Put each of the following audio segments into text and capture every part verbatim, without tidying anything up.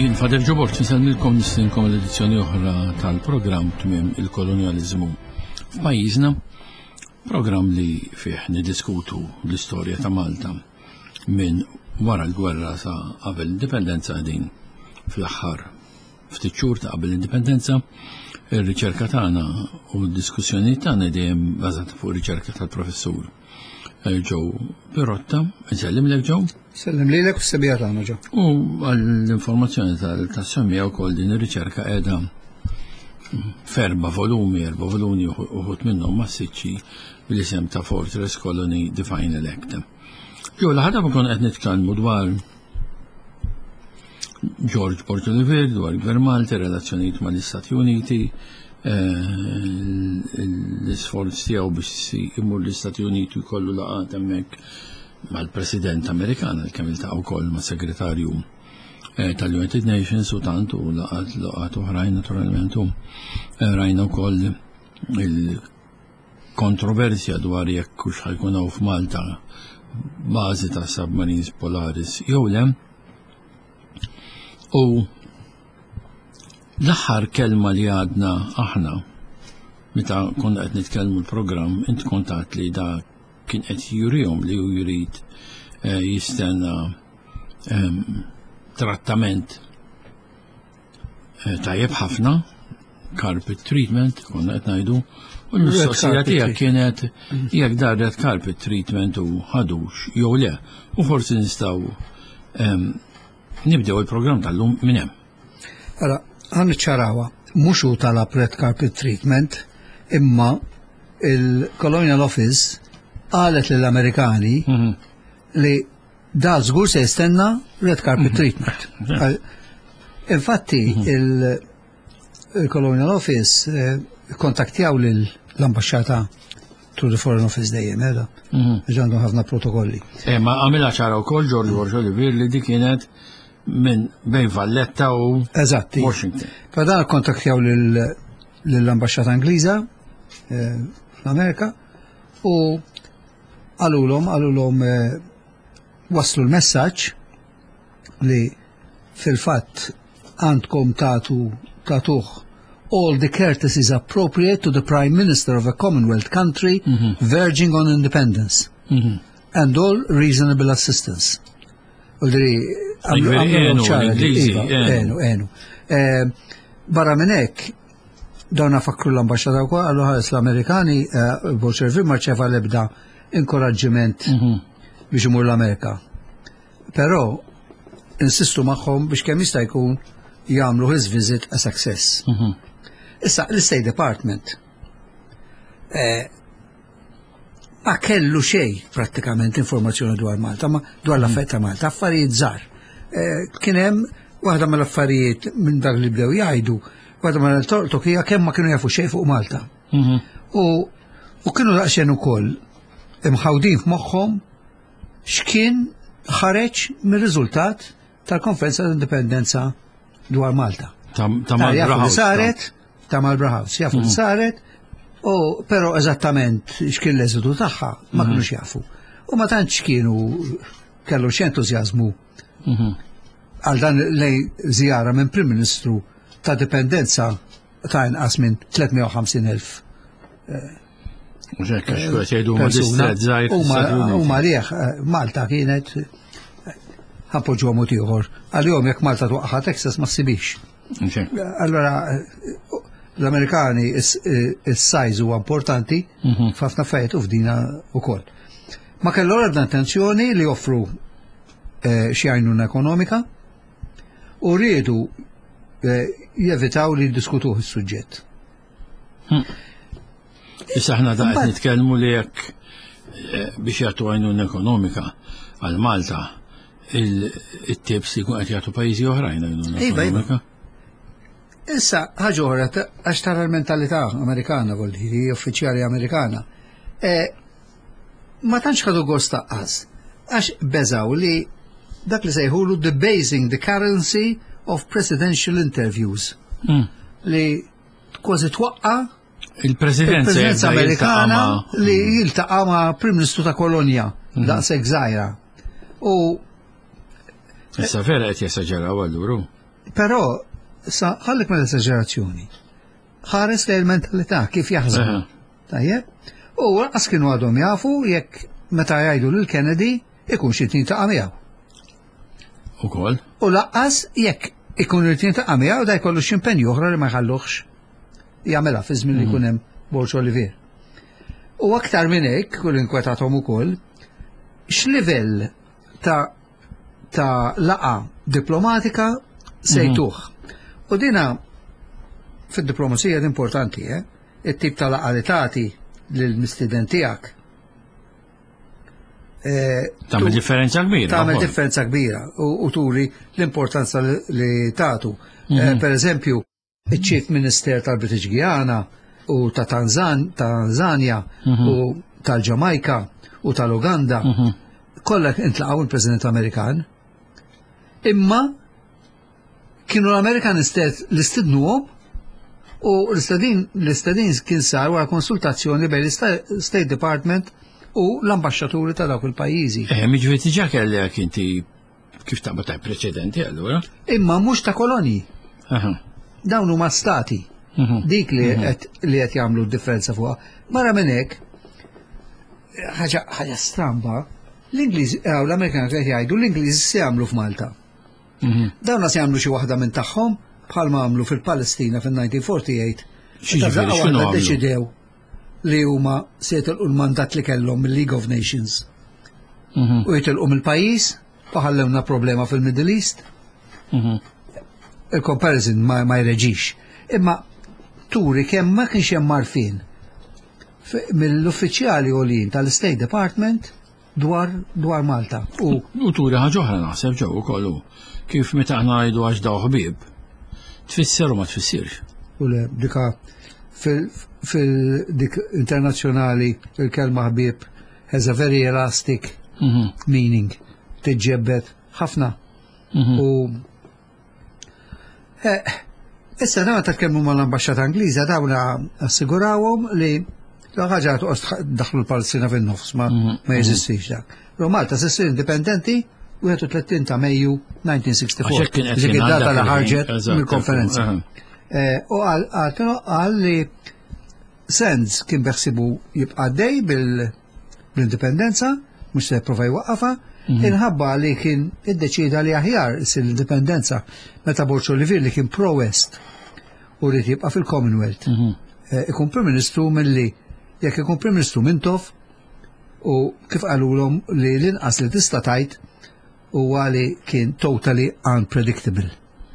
Jien Fader Ġobort nisalmilkom nistinkom l-edizzjoni oħra tal-programm tmiem il-kolonializmu f'pajjiżna, programm li fih nidiskutu l-istorja ta' Malta minn wara l-gwerra sa qabel l-indipendenza din fl-aħħar ftit xhur ta' qabel l-indipendenza. Ir-riċerka tagħna u l-diskussjoni tagħna dejjem bażata fuq riċerka tal-professur Joe Pirotta. Nsellim lek Joe. Sellim lilek u s-sebija tagħna Joe. U għall-informazzjoni tas-semmija wkoll din ir-riċerka qiegħda f'erba' volumi, erba' volumi uħud minnhom massiċċi bil-isem ta' Fortress Colony Define Elect. Joe, l-ħadha nkun qed nitkellmu dwar George Port Oliver, dwar Gvern Malta, relazzjonijiet mal-Istati Uniti, l-isforz tiegħu biex imur l-Istati Uniti jkollu laqgħat hemmhekk mal-President Amerikan, kemm iltaqgħu wkoll mas-Segretarju tal-United Nations u tant u laqgħat laqgħat oħrajn naturalment. Rajna wkoll il-kontroversja dwar jekk hux ħajkun hawn f'Malta bażi ta' submarines Polaris jew le. U l-aħħar kelma li għadna aħna meta konna qed nitkellmu l-programm, int kontat li da kien qed jurihom li hu jrid jistenna trattament tajjeb ħafna, carpet treatment, konna qed ngħidu, u l-mistoqsija tiegħek kienet jekk dar red carpet treatment u ħadux jew le, u forsi nistgħu nibdew il-programm tal-lum minn hemm. Ara, għan ċarawa, mhux hu talab red carpet treatment, imma il-Colonial Office qalet lill-Amerikani li da żgur se jistenna red carpet treatment. Infatti il-Colonial Office kontaktjaw lill-Ambaxxata to the Foreign Office dejjem, edha. Ġandu ħafna protokolli. Ma għamilha ċara wkoll George Port Oliver li dik kienet minn bejn Valletta u Eżatti. Washington. F'dan kontaktjaw lill-Ambaxxata Ingliża fl-Amerika u għalulhom għalulhom waslu l-messaġġ li fil-fatt għandkom tagħtu tagħtuh all the courtesies appropriate to the Prime Minister of a Commonwealth country mm-hmm. verging on independence mm-hmm. and all reasonable assistance. Enu, enu. Barra minnek, dawna fakru l-ambasċata kwa, għallu ħares l-Amerikani, Bolxevi marċeva l-ebda inkoraġġiment biex imur l-Amerika. Pero, insistu maħħom biex kemm jista' jkun jagħmlu his visit a success. Issa, l-State Department ma kellu xej prattikament informazzjoni dwar Malta, ma dwar l-affarijiet ta' Malta, affarijiet żgħar. Kien hemm waħda mill-affarijiet minn dak li bdew jgħidu, waħda mill-tortok hija kemm ma kienu jafu xejn fuq Malta. U kienu daqsxejn ukoll imħawdin f'moħħhom x'kien ħareġ mir-riżultat tal-Konferenza tal-Indipendenza dwar Malta. Ta' Malta saret, ta' Malta House, jafu li saret, u pero eżattament x'kien l-eżitu tagħha ma kinux jafu. U ma tantx kienu kellu xi entużjażmu għal dan lejn żjara minn Prim Ministru ta' dipendenza ta' inqas minn tlietmija u ħamsin elf persuna. U marieħ Malta kienet ħappoġġu mod ieħor. Għalihom jekk Malta twaqqaħa Texas ma ssibix. Allora l-Amerikani is-sajż huwa importanti f'ħafna affarijiet u f'dina wkoll. Ma kellu ebda intenzjoni li joffru xi għajnuna ekonomika u riedu jevitaw li jiddiskutuh is-suġġett. Issa aħna daqqed nitkellmu li jekk biex jagħtu għajnuna ekonomika għal Malta il-tips li jkun qed jagħtu pajjiżi oħrajn għajnuna ekonomika. Issa, ħaġa oħra, għax tara l-mentalità Amerikana, volli, uffiċjali Amerikana, ma tantx ħadu gost taqqas, għax beżaw li dak li sejħulu debasing the currency of presidential interviews. Li kważi twaqqa il-Presidenza Amerikana li jiltaqa' ma' Prim Ministru ta' Kolonja, daqshekk żgħira. U issa vera qed jesaġeraw allura. Però, sa ħallek mill esaġerazzjoni ħares lejn il-mentalità kif jaħsbu. Tajjeb? U għas kienu għadhom jafu jekk meta jgħidu lil Kennedy ikun xi tintaqa' miegħu. Ukoll. U laqqas jekk ikun irid jintaqa' miegħu da jkollu x'impenju oħra li ma jħalluhx jagħmilha fi żmien li jkun hemm Borġ Olivier. U aktar minn hekk, kull inkwetathom ukoll, x'livell ta' ta' laqa diplomatika sejtuh. U dina fid-diplomazija importanti, eh? It-tip ta' laqa li tagħti lill-mistiden tiegħek. Tagħmel differenza kbira. Tagħmel differenza kbira u turi l-importanza li tagħtu. Per eżempju, iċ-Chief Minister tal-British Guyana u ta' Tanzania u tal-Ġamajka u tal-Uganda kollha intlaqgħu il-President Amerikan. Imma kienu l-Amerikan l-istidnuhom u l-istedin kien sar wara konsultazzjoni bejn l-State Department u l-ambasċaturi ta' dawk il-pajjiżi. Eh, miġifieri diġà kellek inti kif taqbad ta' preċedenti allura? Imma mhux ta' kolonji. Dawn huma stati. Dik li qed jagħmlu d-differenza fuqha. Mara minn hekk ħaġa stramba, l-Ingliż l-Amerikan qed jgħidu l-Ingliż se jagħmlu f'Malta. Dawn se jagħmlu xi waħda minn tagħhom bħalma għamlu fil-Palestina fin-nineteen forty-eight. Xiġifieri x'inhu għamlu? Deċidew li huma se jitilqu l-mandat li kellhom mill-League of Nations. U jitilqu mill-pajjiż u ħallewna problema fil-Middle East. Il-comparison ma jreġix. Imma turi kemm ma kienx hemm marfin mill-uffiċjali għolin tal-State Department dwar dwar Malta. U turi ħaġa oħra naħseb ġew ukoll kif meta aħna ngħidu għax daw ħbieb tfisser u ma tfissirx. U le dika fil-dik internazzjonali il-kelma ħbieb has a very elastic meaning. Tiġġebbet ħafna. U issa dawna tatkellmu mal-ambasċata Ingliża dawna assigurawhom li ħaġa daħlu l-Palestina fin-nofs ma jeżistix dak. Ru Malta s'issir indipendenti wieħed u tlettin ta' Mejju nineteen sixty-four. Dik id-data li ħarġet mill-konferenza. U qal li Sands kien beħsibu jibqa' dej bil-indipendenza, mhux se jipprova jwaqqafha, inħabba li kien iddeċida li aħjar issir l-indipendenza meta Borġ Olivier li kien pro-West u rrid jibqa' fil-Commonwealth. Ikun Prim Ministru milli jekk ikun Prim Ministru Mintoff u kif qalulhom li l-inqas li tista' tgħid huwa li kien totally unpredictable.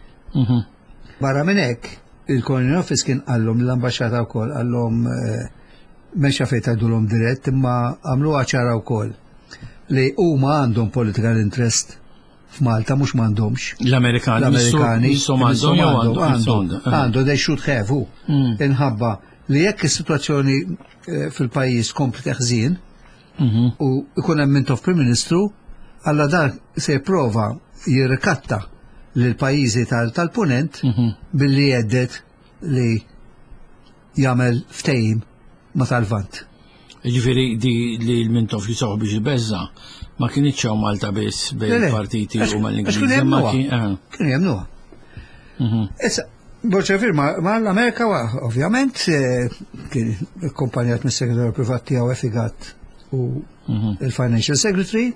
Barra minn hekk il-Colonial Office kien qallhom l-ambaxxata wkoll qallhom mexxa fejn tgħidulhom dirett imma għamluha ċara wkoll li huma għandhom political interest f'Malta mhux m'għandhomx. L-Amerikani L-Amerikani għandhom għandhom they should have hu. Inħabba li jekk is-sitwazzjoni fil-pajjiż kompli teħżien u ikun hemm Mintoff Prim Ministru, alla dan se jipprova jirrikatta lil pajjiżi tal-punent billi jeddet li jagħmel ftehim ma tal-Vant. Ġifieri di li l-Mintoff jisoħu biex jibbeżza ma kienx hawn Malta biss bejn partiti u mal-Ingliżi ma kien. Kienu jemnuha. Issa Borġ Olivier ma l-Amerika ovvjament kien akkompanjat mis-segretarju privat tiegħu Effigat u il-Financial Secretary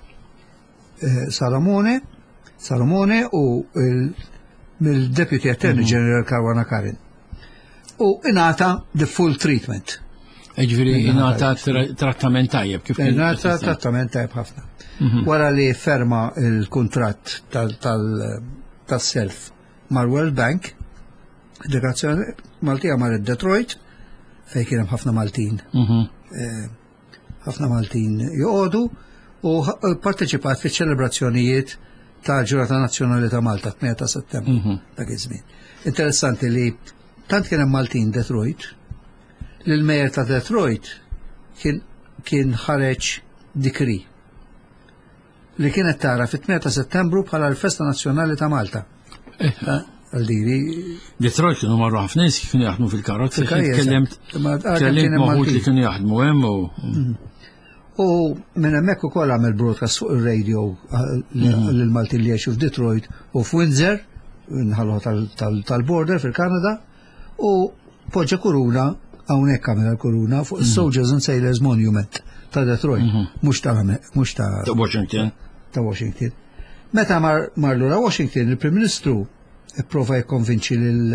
Salamone Salamone u mill-Deputy Attorney General Caruana Karin. U ingħata the full treatment. Ġifieri ingħata trattament tajjeb kif kien. Ingħata trattament tajjeb ħafna. Wara li ferma il-kuntratt tas-self mal-World Bank, delegazzjoni Maltija marret Detroit fejn kien hemm ħafna Maltin. Ħafna Maltin joqogħdu u parteċipat fiċ-ċelebrazzjonijiet ta' ġurnata nazzjonali ta' Malta tmien ta' Settembru dak iż-żmien. Interessanti li tant kien hemm Maltin Detroit li l-Mejer ta' Detroit kien ħareġ dikri li kienet tara fit-tmien ta' Settembru bħala l-Festa Nazzjonali ta' Malta. Għaldiri. Detroit kienu marru ħafna nies kienu jaħdmu fil-karozzi. Tkellimt maħut li kienu jaħdmu hemm u. U minn hemmhekk ukoll għamel broadcast fuq ir-radio lil Maltin li jgħixu f'Detroit u f'Windsor nħalluha tal-border fil-Kanada u poġġa kuruna hawnhekk kamera l-kuruna fuq is-Soldiers and Sailors Monument ta' Detroit, mhux ta' mhux ta' Washington. Ta' Washington. Meta mar lura Washington, il-Prim Ministru ipprova jikkonvinċi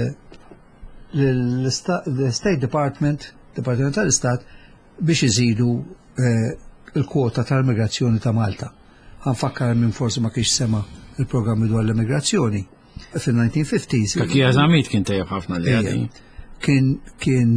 l-State Department, Departiment tal-Istat, biex iżidu il-kwota tal-immigrazzjoni ta' Malta. Ħanfakkar minn forsi ma kienx sema il-programmi dwar l-immigrazzjoni fil-nineteen fifties. Kaki għazamit kien tajab ħafna li għadi. Kien kien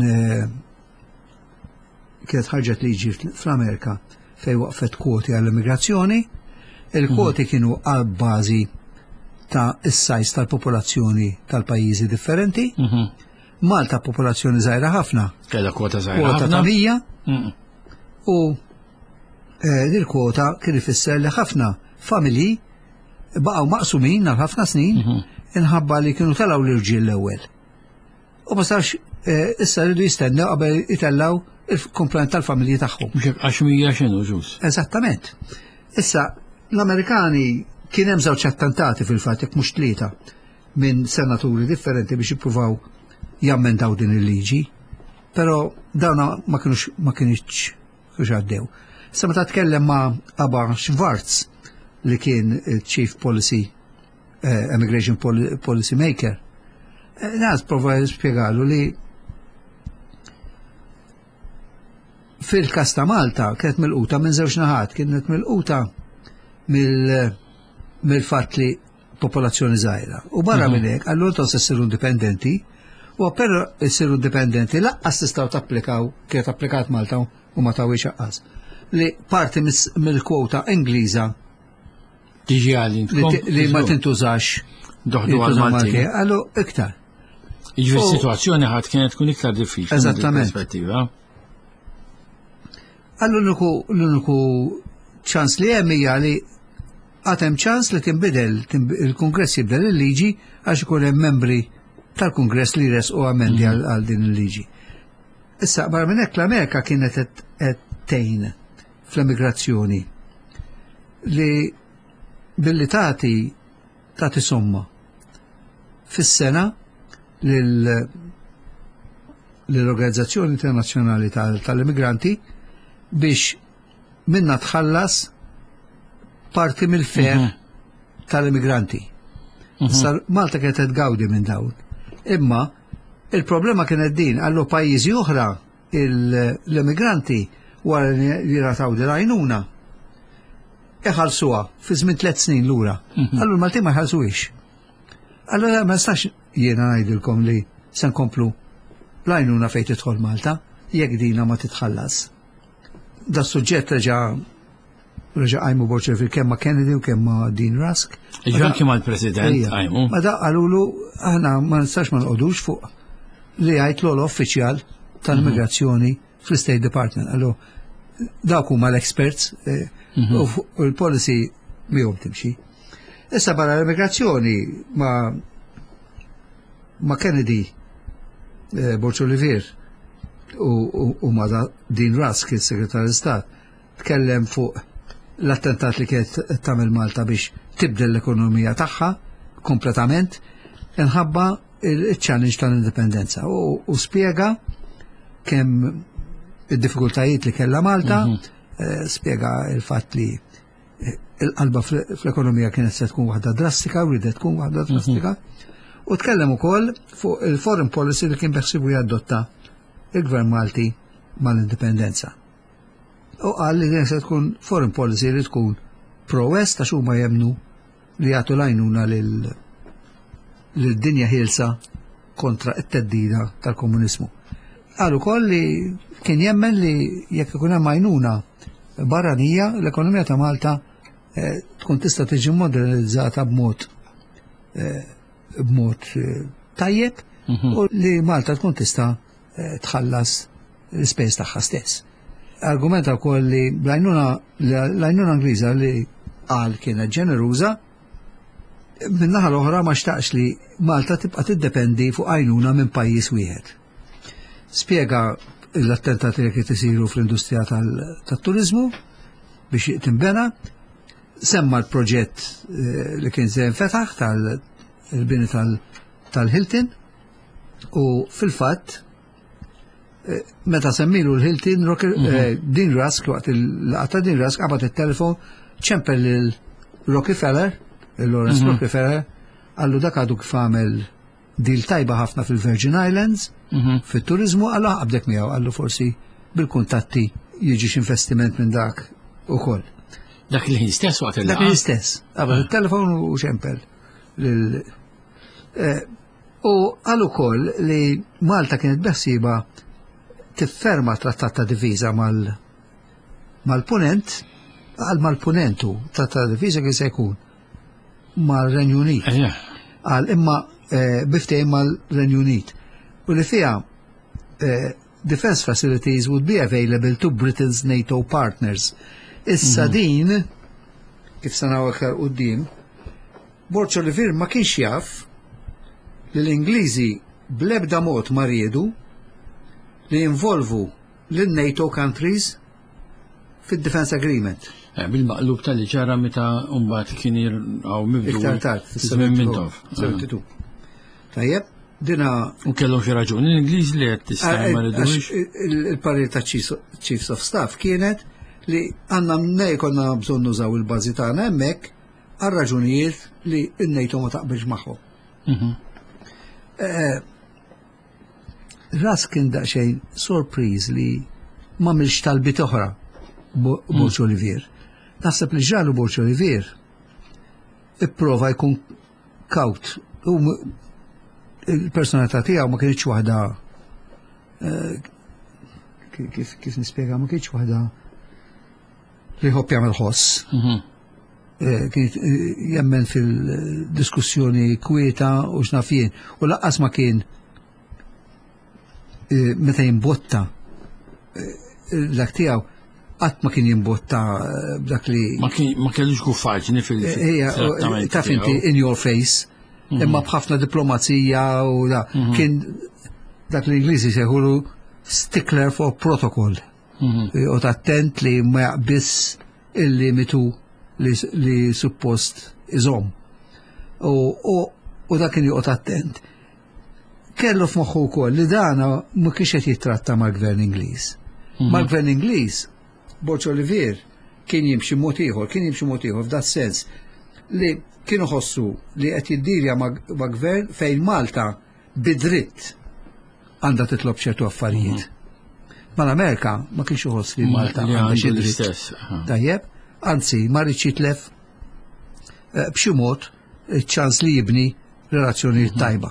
kienet ħarġet liġi fl-Amerika fej waqfet kwoti għall-immigrazzjoni. Il-kwoti kienu għal bażi ta' is-sajs tal-popolazzjoni tal-pajjiżi differenti. Malta popolazzjoni żgħira ħafna. Kella kwota żgħira ħafna. Kwota ta' mija. U din kwota kien ifisser li ħafna familji baqgħu maqsumin għal ħafna snin inħabba li kienu telgħu l-irġiel l-ewwel. U ma sarx issa rridu jistennew qabel itellaw il-komplement tal-familji tagħhom. Għax mija x'inhu ġus. Eżattament. Issa l-Amerikani kien hemm żewġ attentati fil-fatt jekk mhux tlieta minn senaturi differenti biex jippruvaw jammendaw din il-liġi, però dawna ma kienux ma kienx kienx għaddew. Issa meta tkellem ma' Abba Schwartz li kien Chief Policy uh, Immigration Policy Maker, nas prova jispjegalu li fil-kas ta' Malta kienet milquta minn żewġ naħat, kienet milquta mill-fatt li popolazzjoni żgħira. U barra minn hekk allura tos issiru indipendenti, u però issiru indipendenti laqqas tistgħu tapplikaw kienet applikat Malta u ma tawiex aqqas. Li parti mill-kwota Ingliża tiġi għalli li ma tintużax doħdu għal Malti. Allu iktar. Iġvi situazzjoni ħadd kienet tkun iktar diffiċli. Eżattament. Allu l-uniku ċans li hemm hija li għatem ċans li tinbidel il-Kongress jibdel il-liġi għax ikun hemm membri tal-Kongress li resqu amendi għal din il-liġi. Issa barra minn hekk l-Amerika kienet qed tgħin fl-immigrazzjoni li billi tagħti tagħti somma fis-sena l-Organizzazzjoni Internazzjonali tal-Immigranti biex minna tħallas parti mill-fer tal-immigranti. Malta kienet tgawdi minn dawn. Imma il-problema kienet din għallu pajjiżi oħra l-immigranti wara li rataw dil-għajnuna iħalsuha fi żmien tliet snin lura. Allu l-Malti ma jħallsuhiex. Allora ma nistax jiena ngħidilkom li se nkomplu l-għajnuna fejn tidħol Malta jekk dina ma titħallas. Da suġġett reġa' reġa' għajmu boċer fil-kemm ma' Kennedy u kemm ma' Dean Rusk. Iġan kemm għal-President għajmu. Ma da għalulu aħna ma nistax ma nqodux fuq li għajt l-uffiċjal tal-immigrazzjoni fl-State Department. Allu dawk huma l-experts u l-policy mihom timxi. Issa barra l-immigrazzjoni ma' ma' Kennedy Borċ Olivier u ma' Dean Rusk, il-Segretar l-Istat, tkellem fuq l-attentat li kienet tagħmel Malta biex tibdel l-ekonomija tagħha kompletament inħabba il-challenge tal-indipendenza u spjega kemm id-diffikultajiet li kellha Malta, spjega il-fatt li il-qalba fl-ekonomija kienet se tkun waħda drastika u ridet tkun waħda drastika u tkellem ukoll fuq il-foreign policy li kien beħsibu jadotta il-Gvern Malti mal-indipendenza. U qal li kien se tkun foreign policy li tkun pro-West għax huma jemnu li jagħtu lajnuna lil-dinja ħielsa kontra t-teddida tal-komuniżmu. Qal ukoll li kien jemmen li jekk ikun hemm għajnuna barranija l-ekonomija ta' Malta tkun tista' tiġi modernizzata b'mod b'mod tajjeb u li Malta tkun tista' tħallas l-ispejs tagħha stess. Argumenta wkoll li l-għajnuna Ingliża li qal kienet ġeneruża min-naħa l-oħra ma xtaqx li Malta tibqa' tiddependi fuq għajnuna minn pajjiż wieħed. Spjega l-attentati li kiet isiru fl-industrija tat-turiżmu biex tinbena, semma l-proġett li kien se jinfetaħ il-bini tal-Hilton u fil-fatt meta semmilu l-Hilton Dean Rusk waqt il-laqta Dean Rusk qabad il-telefon ċempel il-Rockefeller, il-Lawrence Rockefeller, għallu dak għadu kif għamel dil tajba ħafna fil-Virgin Islands, fil-turizmu, għallu għabdek miegħu, għallu forsi bil-kuntatti jiġix investiment minn dak u koll. Dak li stess waqt il-laqta? Dak li stess, għabad il-telefon u ċempel. U għallu koll li Malta kienet beħsiba tifferma trattat ta' diviża mal-punent, għal mal-punentu trattat ta' diviża kien se jkun mal-Renju Unit. Għal imma biftejn mal-Renju Unit. U li fija defense facilities would be available to Britain's NATO partners. Issa din, kif sanaw aktar qudiem, Borċ Olivier ma kienx jaf li l-Ingliżi bl-ebda mod ma riedu li involvu l-NATO countries fil-Defense Agreement. Bil-maqlub tal-li ġara meta umbat kien għaw mibdu. Iktar tard, fil-seventy-two. Tajjeb, dina. U kellhom xi raġuni l-Ingliż li qed tista' ma ridux. Il-parir ta' Chiefs of Staff kienet li għandna mnej konna bżonn nużaw il-bażi tagħna hemmhekk għal raġunijiet li n-NATO ma taqbilx magħhom. Ras kien daqsxejn sorpriż li ma milx talbit oħra Borċ Olivier. Naħseb li ġralu Borċ Olivier ipprova jkun kawt. Il-personalità tiegħu ma kienx waħda kif nispjega ma kienx waħda li ħobb jagħmel ħoss. Kien jemmen fil-diskussjoni kwieta u x'nafien u laqqas ma kien meta jimbotta dak tiegħu qatt ma kien jimbotta b'dak li ma kellux ku faċli fil-trattament. Taf inti in your face, imma b'ħafna diplomazija u da kien dak l-Ingliżi seħulu stickler for protocol. U attent li ma jaqbiss il-limitu li suppost iżom. U dak kien joqgħod attent. Kellu f'moħħu wkoll li dana ma kienx qed jitratta mal-Gvern Ingliż. Mal-Gvern Ingliż, Borċ Olivier kien jimxi mod ieħor, kien jimxi mod ieħor f'dat sens li kienu ħossu li qed jiddirja ma' gvern fejn Malta bidritt għandha titlob ċertu affarijiet. Mal-Amerika ma kienx iħoss li Malta għandha xi dritt. Tajjeb, anzi ma rridx jitlef b'xi mod iċ-ċans li jibni relazzjonijiet tajba.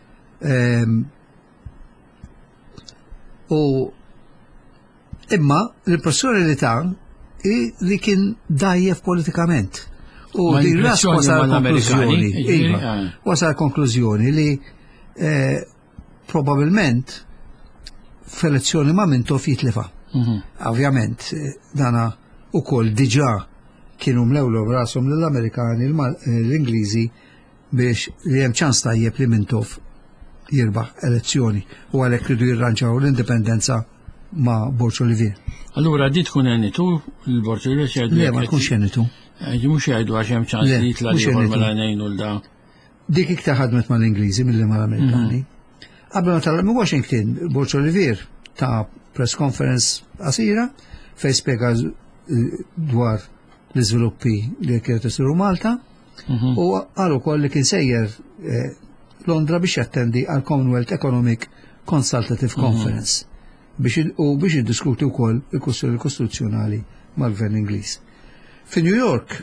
U imma l-impressjoni li ta' li kien dajjef politikament. U di ras wasal konklużjoni. Wasal konklużjoni li probabilment f'elezzjoni ma' Mintoff jitlifa. Ovvjament dana ukoll diġà kienu mlewlu b'rashom lill-Amerikani l-Ingliżi biex li hemm ċans tajjeb li Mintoff jirbaħ elezzjoni u għalhekk ridu jirranġaw l-indipendenza ma' Borċ Olivier. Allura di tkun għenitu l-Borċ Olivier xejdu? Le, ma tkunx għenitu. Mhux jgħidu għax hemm ċans li jitla' ieħor mela ngħinu l da. Dik iktar ħadmet mal-Ingliżi milli mal-Amerikani. Qabel ma tal minn Washington, Borċ Olivier ta' press conference qasira fejn spjega dwar l-iżviluppi li kienet isiru Malta u qal ukoll li kien sejjer Londra biex jattendi għal Commonwealth Economic Consultative Conference u biex jiddiskuti wkoll il-kwistjoni kostituzzjonali mal-Gvern Ingliż. Fi New York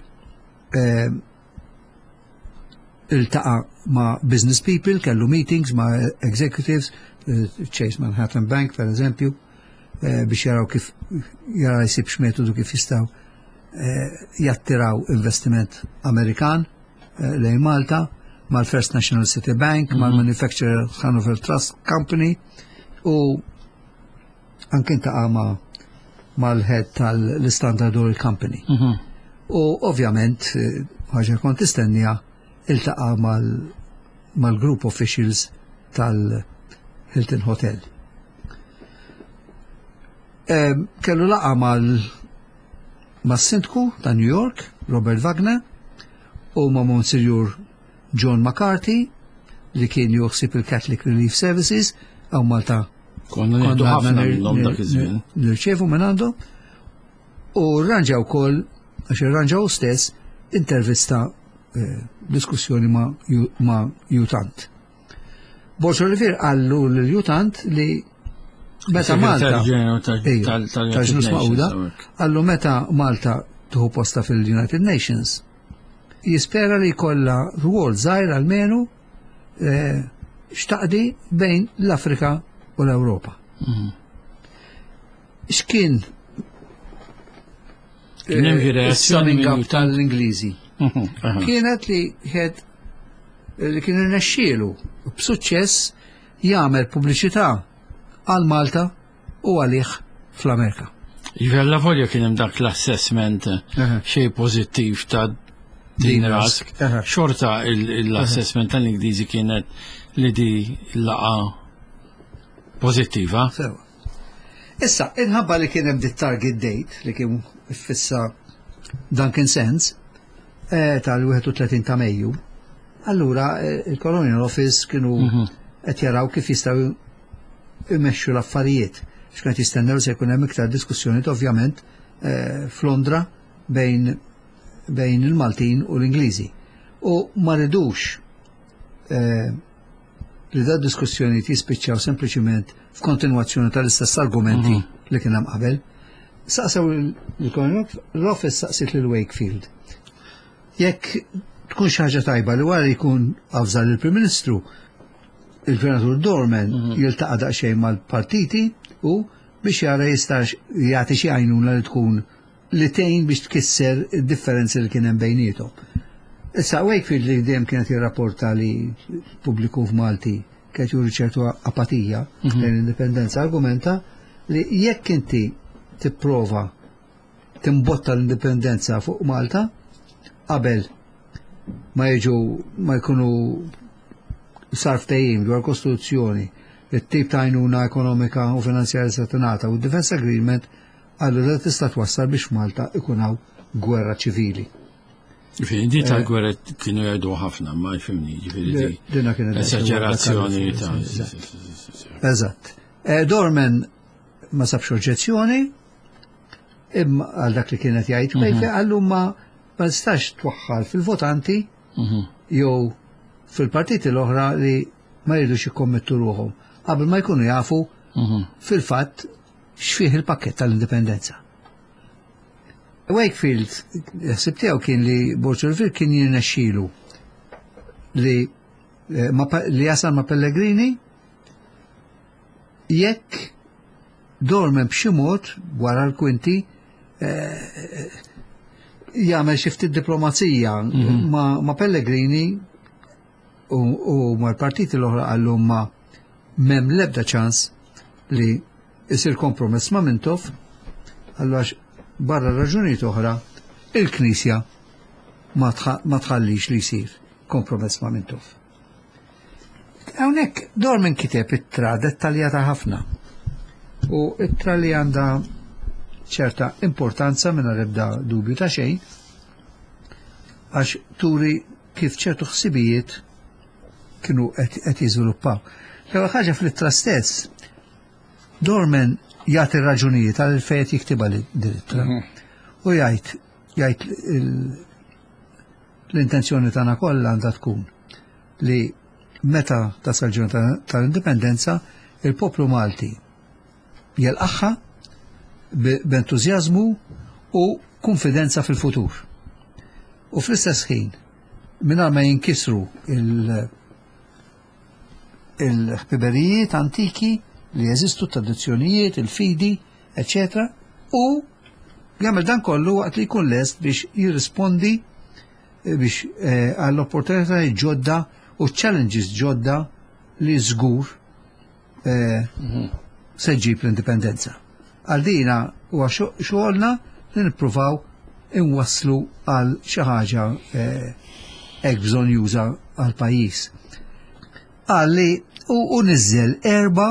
iltaqa' ma' business people, kellu meetings ma' executives, Chase Manhattan Bank per eżempju, biex jaraw kif jara jsib x'metodu kif jistgħu jattiraw investiment Amerikan lejn Malta, mal-First National City Bank, mal-Manufacturer Hanover Trust Company u anke intaqa' ma' mal-head tal-Standard Oil Company. U ovvjament ħaġa kont istennija iltaqa' mal-group officials tal-Hilton Hotel. Kellu laqa mas-sindku ta' New York, Robert Wagner, u ma' Monsignor John McCarthy li kien joħsib il-Catholic Relief Services għaw Malta. Konna nieħdu ħafna minnhom dak iż-żmien. Nirċevu minn għandu u rranġa wkoll għax irranġaw stess intervista diskussjoni ma' jutant. Borġ Olivier għallu l-jutant li meta Malta tal-ġnus Magħquda għallu meta Malta tuħu posta fil-United Nations jispera li jkollha rwol żgħir almenu xtaqdi bejn l-Afrika u l-Ewropa. X'kien tal-Ingliżi? Kienet li ħed li kien irnexxielu b'suċċess jagħmel pubbliċità għal Malta u għalih fl-Amerika. Jivella volja kien hemm dak l-assessment xejn pożittiv ta' din rask. Xorta l-assessment tal-Ingliżi kienet li di laqa pożittiva. Issa, inħabba li kien hemm dit-target date li kien fissa Duncan Sands tal-thirty-one ta' Mejju, allura il-Colonial Office kienu qed jaraw kif jistgħu imexxu l-affarijiet. X'kien jistennew se jkun hemm iktar diskussjoni ovvjament f'Londra bejn bejn il-Maltin u l-Ingliżi. U ma ridux li da diskussjoni jispiċċaw sempliċiment f'kontinwazzjoni tal-istess argumenti li kien hemm qabel. Saqsew l office saqsit lil Wakefield. Jekk tkun xi ħaġa tajba li wara jkun afżal il-Prim Ministru, il-Gvernatur Dorman jiltaqa' daqsxejn mal-partiti u biex jara jistax jagħti xi għajnuna li tkun li tgħin biex tkisser id-differenzi li kien hemm bejniethom. Issa Wakefield li dejjem kienet jirrapporta li pubbliku f'Malti kienet juri ċertu apatija l-indipendenza argumenta li jekk inti tipprova timbotta l-indipendenza fuq Malta qabel ma jiġu ma jkunu sarf tejjim dwar kostituzzjoni it-tip ta' għajnuna ekonomika u finanzjarja se tingħata u d-Defense Agreement għallu li tista' twassal biex Malta ikun hawn gwerra ċivili. Ġifieri di tal-gwerra kienu jgħidu ħafna ma jfimni, ġifieri di esaġerazzjoni ta' Eżatt. Dorman ma sabx oġġezzjoni imma għal dak li kienet jgħid Wakefield għallu ma ma nistax twaħħal fil-votanti jew fil-partiti l-oħra li ma jridux jikkommettu ruħhom qabel ma jkunu jafu fil-fatt x'fih il-pakkett tal-indipendenza. Wakefield jaħseb tiegħu kien li Borġ Olivier kien jirnexxielu li li jasal ma' Pellegrini jekk Dorman b'xi mod wara l-kwinti jagħmel xi ftit diplomazija ma' Pellegrini u ma' l-partiti l-oħra għallhom ma' m'hemm l-ebda ċans li jsir kompromess ma' Mintoff għallax barra raġunijiet oħra il-Knisja ma tħallix li jsir kompromess ma' Mintoff. Hawnhekk Dorman kiteb ittra dettaljata ħafna u ittra li għandha ċerta importanza minn ebda dubju ta' xejn għax turi kif ċertu ħsibijiet kienu qed jiżviluppaw. L-ewwel ħaġa fl-ittra stess Dorman jagħti raġunijiet għal fejn jiktiba l-ittra u jgħid jgħid l-intenzjoni tagħna kollha għandha tkun li meta tasal ġurnata tal-indipendenza il-poplu Malti jelqaħħa b'entużjażmu u konfidenza fil-futur. U fl-istess ħin mingħajr ma jinkisru il-ħbiberijiet antiki li jeżistu tradizzjonijiet, il-fidi, eccetera, u jagħmel dan kollu waqt li jkun lest biex jirrispondi biex għall-opportunità ġodda u challenges ġodda li żgur se ġġib l-indipendenza. Għaldina huwa xogħolna li nippruvaw inwasslu għal xi ħaġa hekk bżonn juża għal pajjiż. Għalli u niżżel erba'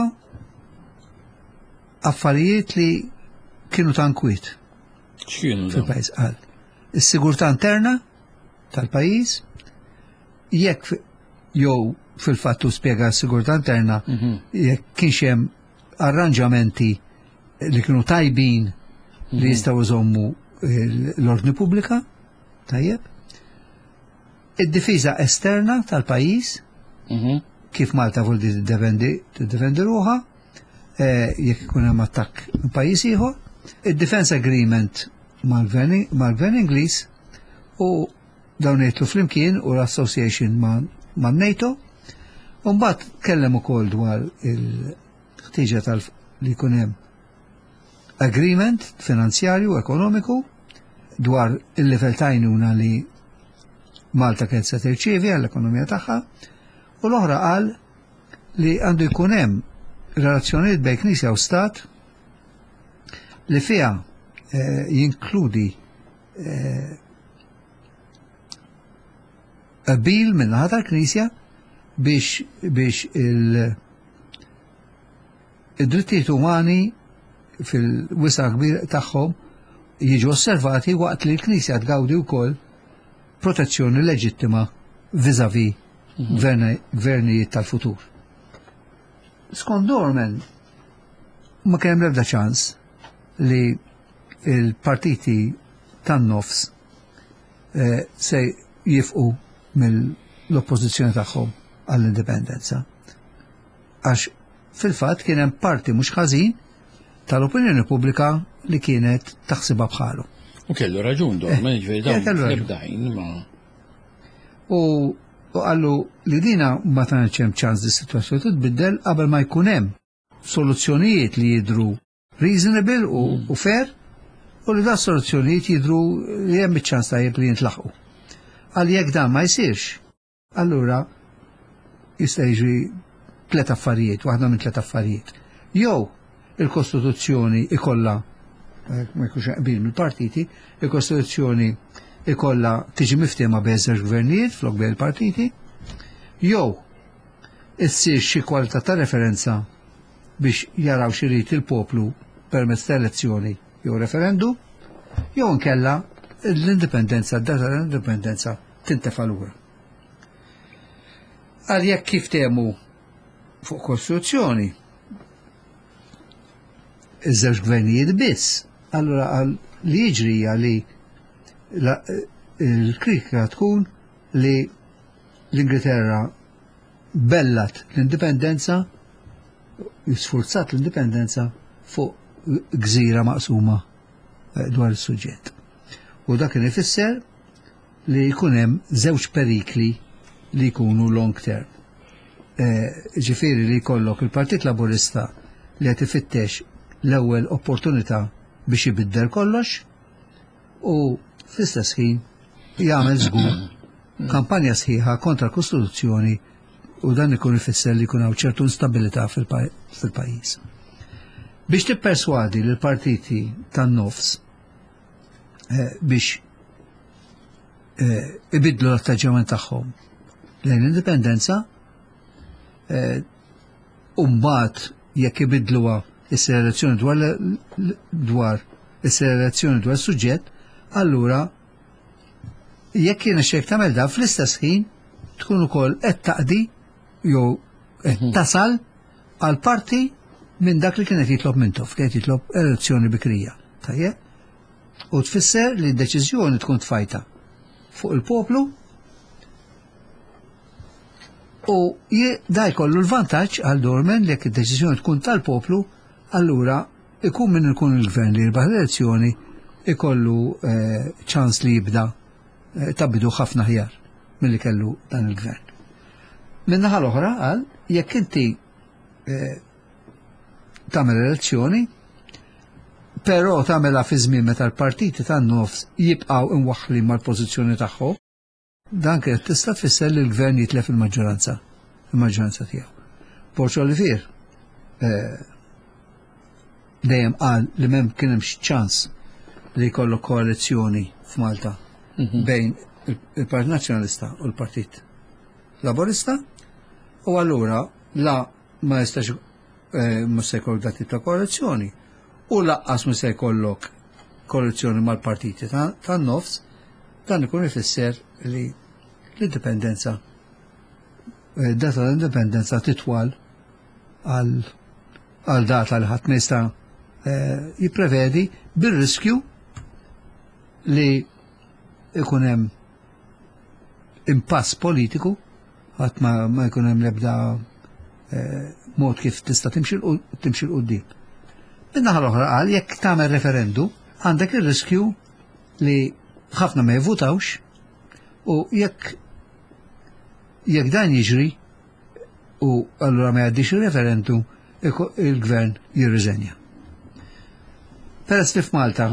affarijiet li kienu tankwiet. X'kienu fil-pajjiż qal. Is-sigurtà interna tal-pajjiż, jekk jew fil-fattu spjega s-sigurtà interna jekk kienx hemm arranġamenti li kienu tajbin li jistgħu jżommu l-ordni pubblika, tajjeb. Id-difiża esterna tal-pajjiż, kif Malta voldi tiddefendi ruħha, jekk ikun hemm attakk minn pajjiż ieħor, id-defense agreement mal-Gvern Ingliż u dawn jitlu flimkien u l-association ma' NATO, u mbagħad kellem ukoll dwar il-ħtieġa tal li jkun hemm agreement finanzjarju ekonomiku dwar il-livell ta' għajnuna li Malta kien se tirċievi għall-ekonomija tagħha, u l-oħra qal li għandu jkun hemm relazzjonijiet bejn Knisja u Stat li fiha eh, jinkludi eh, qabil minn naħa tal-Knisja biex biex il- id-drittijiet umani fil-wisa kbir tagħhom jiġu osservati waqt li l-Knisja tgawdi wkoll protezzjoni leġittima vis-à-vis gvernijiet tal-futur. Skont Dorman ma kien hemm l-ebda ċans li il-partiti tan-nofs eh, se jifqu mill-oppożizzjoni tagħhom għall-indipendenza. Għax fil-fatt kien hemm parti mhux ħażin tal-opinjoni pubblika li kienet taħsibha bħalu. U kellu raġun Dorman, ġifieri dawn nibdajn ma. U għallu li dina ma tantx hemm ċans di situazzjoni titbiddel qabel ma jkun hemm soluzzjonijiet li jidhru reasonable u, u fair u li da soluzzjonijiet jidhru li hemm iċ-ċans tajjeb li jintlaħqu. Għal jekk dan ma jsirx, allura jista' jiġri tliet affarijiet, waħda minn tliet affarijiet. Jew il-Kostituzzjoni ikollha ma jkunx qbil mill-partiti, il-Kostituzzjoni ikolla tiġi miftiema b'eżer gvernijiet flok bejn il-partiti, jew issir xi kwalità ta' referenza biex jaraw xi jrid il-poplu permezz ta' elezzjoni jew referendum, jew nkella l-indipendenza, d-data l-indipendenza tintefa' lura. Għal jekk kif temu fuq Kostituzzjoni iż-żewġ gvernijiet biss, allura għal li jiġri li il-kritika tkun li l-Ingilterra bellat l-indipendenza, sforzat l-indipendenza fuq gżira maqsuma dwar is-suġġett. U dak kien ifisser li jkun hemm żewġ perikli li jkunu long term. Ġifieri li jkollok il-Partit Laburista li qed ifittex l-ewwel opportunità biex ibiddel kollox u fl-istess ħin jagħmel żgur kampanja sħiħa kontra l-Kostituzzjoni u dan ikun ifisser li jkun hawn ċertu instabilità fil-pajjiż. Biex tipperswadi lill partiti tan-nofs biex ibidlu l-attaġġament tagħhom lejn l-indipendenza u mbagħad jekk ibidluha issir elezzjoni dwar dwar issir elezzjoni dwar suġġett, allura jekk jiena xejn tagħmel dan fl-istess ħin tkun ukoll qed taqdi jew qed tasal għal parti minn dak li kienet jitlob mintu, kienet jitlob elezzjoni bikrija. Tajjeb? U tfisser li d-deċiżjoni tkun tfajta fuq il-poplu u da jkollu l-vantaġġ għal Dorman li jekk id-deċiżjoni tkun tal-poplu, allura ikun minn ikun il-gvern li jirbaħ l-elezzjoni ikollu ċans li jibda tabbidu ħafna ħjar mill-li kellu dan il-gvern. Minnaħa l-oħra għal jekk inti tagħmel elezzjoni, però tagħmelha fi żmien meta l-partiti tan-nofs jibqgħu imwaħħli mal-pożizzjoni tagħhom, dan kien tista' tfisser li l-gvern jitlef il-maġġoranza, il-maġġoranza tiegħu. Porċu Olivier dejjem qal li m'hemm kien hemm ċans li jkollok koalizzjoni f'Malta bejn il-Partit Nazzjonalista u l-Partit Laburista, u allura la ma jistax ma se jkollok dat ta' koalizzjoni u laqqas ma se jkollok koalizzjoni mal-partiti tan-nofs, dan ikun ifisser li l-indipendenza data l-indipendenza titwal għal data li ħadd ma jista' jipprevedi bir-riskju li ikun hemm impass politiku ħadd ma jkun hemm l-ebda mod kif tista' timxi l-qudiem. Min-naħa l-oħra qal jekk tagħmel referendu għandek ir-riskju li ħafna ma jivvutawx u jekk jekk dan jiġri u allura ma jgħaddix il-referendum il-gvern jirriżenja. Peress li f'Malta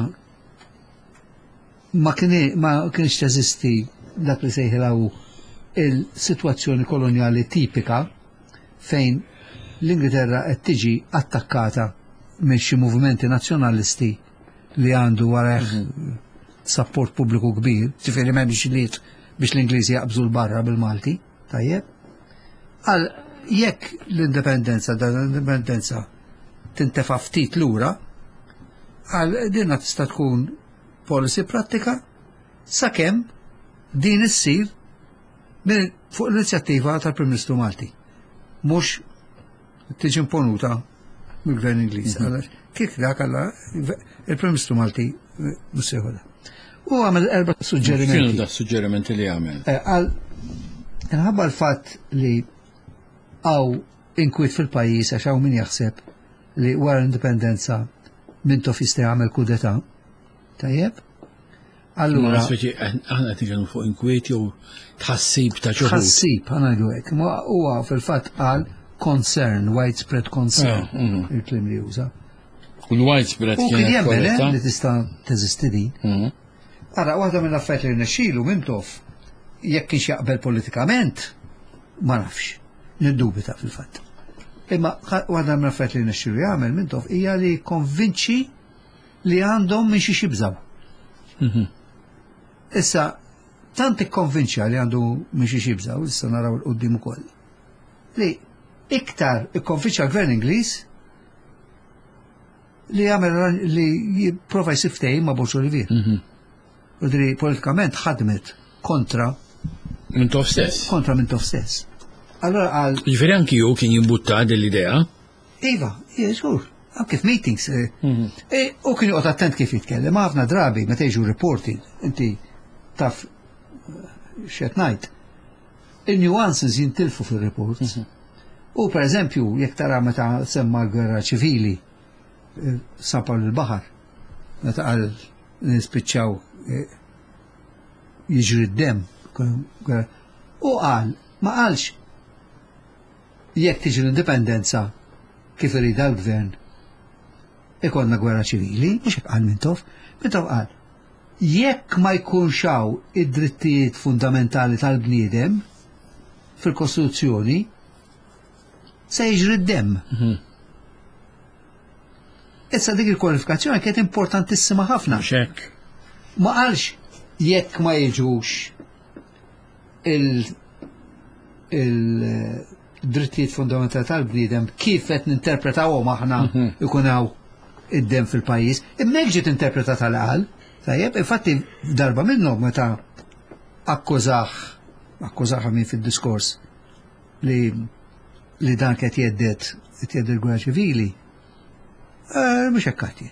ma kienx teżisti dak li sejħilaw il-sitwazzjoni koloniali tipika fejn l-Ingilterra qed tiġi attakkata minn xi movimenti nazzjonalisti li għandu wareh sapport pubbliku kbir, ġifieri m'hemmx liet biex l-Ingliżi jaqbżu l-barra bil-Malti, tajjeb. Għal jekk l-indipendenza dan l-indipendenza tintefa' ftit lura, għal dinha tista' tkun policy prattika sakemm din issir fuq l-inizjattiva tal-Prim Ministru Malti. Mhux tiġi imponuta mill-Gvern Ingliż. Kif dak alla il-Prim Ministru Malti mhux se jħodha. U għamel erba' suġġerimenti. Kienu da suġġerimenti li għamel? Għal inħabba l-fatt li għaw inkwit fil-pajjiż għax hawn min jaħseb li wara l-indipendenza Mintoff jista' jagħmel kudeta. Tajjeb? Allura aħna qed nitkellmu fuq inkwiet jew tħassib ta' ġuħud. Tħassib ħana ngħidu hekk, ma huwa fil-fatt qal concern, widespread concern, il-klim li juża. U l-widespread kien jemmen li tista' teżisti din. Ara waħda mill-affarijiet li rnexxielu Mintoff jekk kienx jaqbel politikament ma nafx, niddubita fil-fatt. Imma waħda mill-affarijiet li rnexxielu jagħmel Mintoff hija li konvinċi li għandhom minn xi xibżaw. Issa, tant ikkonvinċja li għandu minn xi xibżaw, issa naraw il-qoddim ukoll. Li iktar ikkonvinċja l-Gvern Ingliż li jagħmel li jipprova jsib ftehim ma' Bolxeviq. U dri politikament ħadmet kontra Mintoff stess. Kontra Mintoff stess. Allora għal. Ġifieri anki hu kien jimbutta dell-idea. Iva, żgur. Anke f'meetings. U kien joqgħod attent kif jitkellem, ħafna drabi meta jiġu reporting, inti taf x'qed ngħid. Il-nuances jintilfu fir-reports. U pereżempju, jekk tara meta semma l-gwerra ċivili sapar l-baħar, meta qal nispiċċaw jiġri d-dem. U qal, ma qalx jekk tiġi l-indipendenza kif irida l-gvern ikonna gwerra ċivili, mhux hekk qal Mintoff, Mintoff qal jekk ma jkunx hawn id-drittijiet fundamentali tal-bniedem fil-Kostituzzjoni se jiġri d-dem. Issa dik il-kwalifikazzjoni kienet importantissima ħafna. Xek. Ma qalx jekk ma jiġux il-drittijiet fundamentali tal-bniedem kif qed ninterpretawhom aħna ikun hawn id-dem fil-pajjiż, imma ġiet interpretat għal tajjeb, infatti darba minnhom meta akkużah akkużaha min fid-diskors li li dan qed jeddet qed jeddet il-gwerra ċivili. Mhux hekk qed.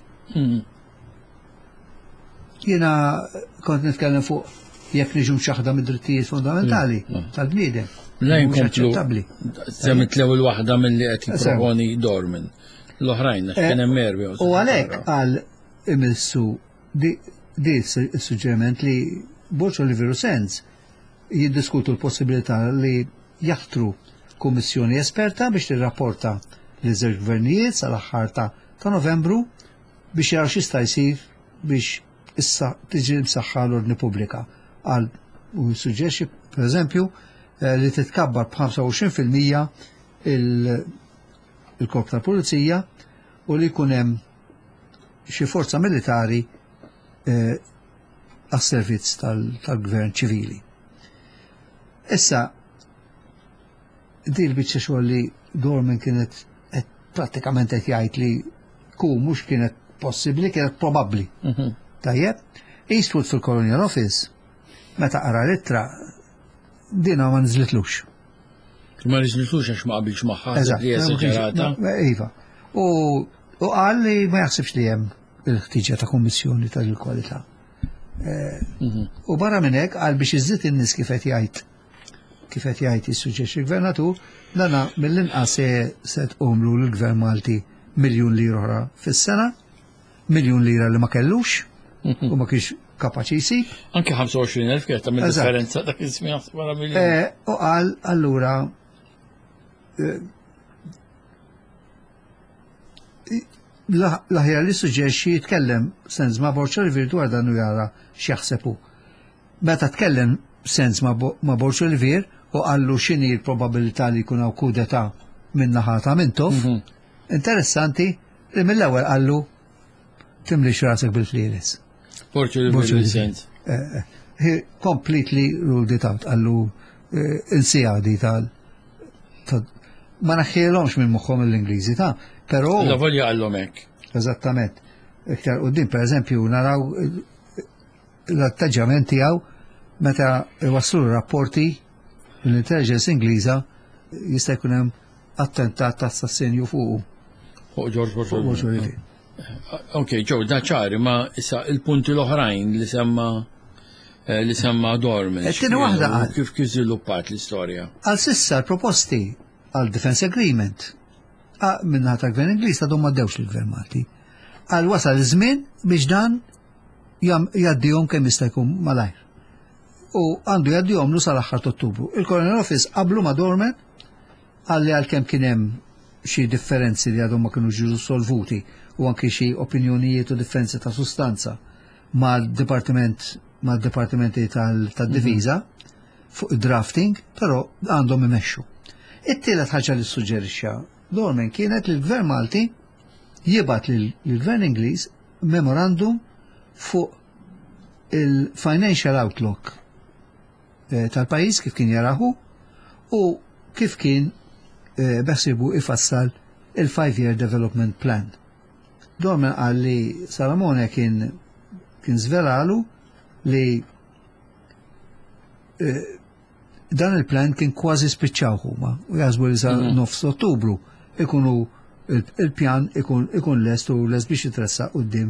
Jiena kont nitkellem fuq jekk niġu mxaħda mid-drittijiet fundamentali tal-bniedem. La jinkomplu semmet l-ewwel waħda milli qed jipproponi Dorman. L-oħrajn kien hemm merbi. U għalhekk għal imissu di s-suġġeriment li Borċ Oliveru Sands jiddiskutu l-possibilità li jaħtru kummissjoni esperta biex tirrapporta li żewġ gvernijiet sal-aħħar ta' Novembru biex jaraw x'jista' jsir biex issa tiġi msaħħa l-ordni pubblika għal u suġġerixxi pereżempju li titkabbar b'ħamsa u għoxrin fil-mija il-korp tal-pulizija u li jkun hemm xi forza militari għas-servizz tal-gvern ċivili. Issa di l-biċċa xogħol li Dorman kienet prattikament qed jgħid li ku mhux kienet possibbli, kienet probabbli. Tajjeb, Eastwood fil-Colonial Office, meta qara l-ittra, dina ma nżlitlux. Ma riżnitux għax ma qabilx magħha li eżaġerata. Iva. U qal li ma jaħsibx li hemm il-ħtiġa ta' kummissjoni tal-kwalità. U barra minn hekk qal biex iżid in-nies kif qed jgħid kif qed jgħid jissuġġerixxi l-Gvernatur dana mill-inqas se tqumlu l-Gvern Malti miljun lira oħra fis-sena, miljun lira li ma kellux u ma kienx kapaċi jsib. Anke ħamsa u għoxrin elf kienet tagħmel differenza dak iż-żmien wara miljun. U qal allura l-aħjar li suġġerixxi jitkellem sens ma' Borċa Olivier dwar dan u jara x'jaħseb hu. Meta tkellem sens ma' Borċa Olivier u qallu x'inhi l-probabilità li jkun hawn kudeta minn naħa ta' Mintoff, interessanti li mill-ewwel qallu timlix rasek bil-flieles. Borċa Olivier sens. He completely ruled it out, qallu insijadi tal ma naħħielhomx minn moħħhom l-Ingliżi ta' però la volja għallhom hekk. Eżattament. Iktar quddiem pereżempju naraw l-atteġġament tiegħu meta iwasslu rapporti l-intelligence Ingliża jista' jkun hemm attentat ta' assassinju fuq. Fuq George Bush. Ok, ġew da ċari, ma issa il-punti l-oħrajn li semma li semma Dorman. Tieni waħda qal. Kif kif żviluppat l-istorja? Għal sissa l-proposti għal defense agreement minna ta' gvern Ingliż ta' ma ddewx l-gvern Malti. Għal wasal iż-żmien biex dan jaddihom kemm jista' jkun malajr. U għandu jaddihom lu sal-aħħar Ottubru. Il-Colonial Office qablu ma' Dorman għalli għalkemm kien hemm xi differenzi li għadhom ma kienu ġiġu solvuti u anke xi opinjonijiet u differenzi ta' sustanza mal-Dipartiment mal-Dipartimenti tad-Diviża fuq id-drafting, però għandhom imexxu. It-tielet ħaġa li suġġerixxa Dorman kienet li l-Gvern Malti jibgħat lill-Gvern Ingliż memorandum fuq il-financial outlook tal-pajjiż kif kien jaraħu u kif kien beħsibu ifassal il-five year development plan. Dorman qal li Salamone kien kien żvelalu li dan il-plan kien kważi spiċċaw huma u jaħsbu li sa nofs Ottubru ikunu il-pjan ikun lest u lest biex jitressaq quddiem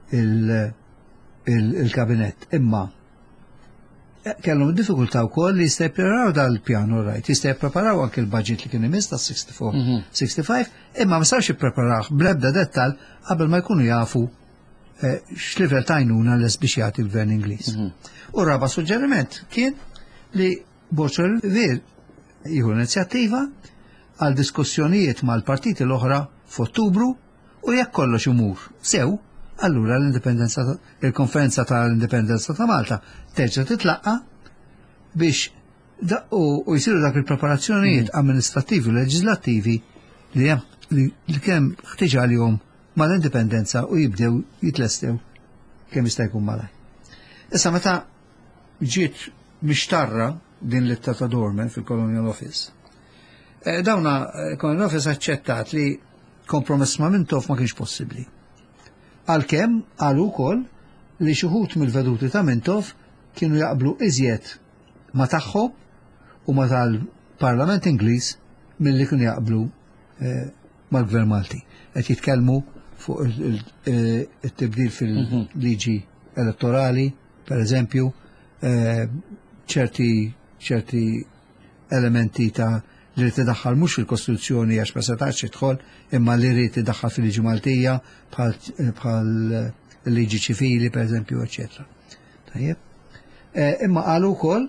il-kabinett. Imma kellhom diffikultà wkoll li jista' jippreparaw dal-pjan orajt, jista' jippreparaw anke l-budget li kien imiss ta' sixty-four sixty-five, imma ma sawx jippreparaw bl-ebda dettal qabel ma jkunu jafu x'livell ta' għajnuna lest biex jagħti l-Gvern Ingliż. U raba suġġeriment kien li Borċa Olivier jieħu inizjattiva għal diskussjonijiet mal-partiti l-oħra f'Ottubru u jekk kollox imur sew, allura l-indipendenza il-konferenza tal-indipendenza ta' Malta terġa' titlaqqa biex u jsiru dak il-preparazzjonijiet amministrattivi u leġislattivi li kemm ħtiġa għalihom mal-indipendenza u jibdew jitlestew kemm jista' jkun malaj. Issa meta ġiet mixtarra din l-itta ta' Dorman fil-Colonial Office. Dawna Colonial Office aċċettat li kompromess ma' Mintoff ma kienx possibbli. Għalkemm qalu wkoll li xi wħud mill-veduti ta' Mintoff kienu jaqblu iżjed ma' tagħhom u ma' tal-Parlament Ingliż milli kienu jaqblu mal-Gvern Malti. Qed jitkellmu fuq it-tibdil fil-liġi elettorali, per eżempju, ċerti ċerti elementi ta' li rrid idaħħal mhux fil-Kostituzzjoni għax ma setax idħol imma li rrid idaħħal fil-liġi Maltija bħal liġi ċivili pereżempju eċetera. Tajjeb. Imma qalu wkoll